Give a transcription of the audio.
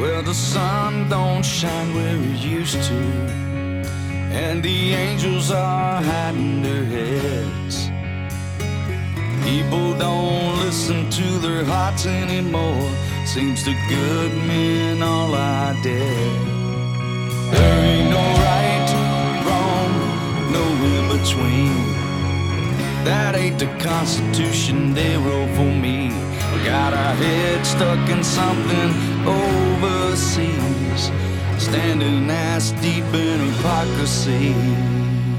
Well, the sun don't shine where it used to, and the angels are hiding their heads. People don't listen to their hearts anymore. Seems the good men all are dead. There ain't no right, wrong, no in between. That ain't the Constitution they wrote for me. We got our heads stuck in something overseas, standing ass deep in hypocrisy.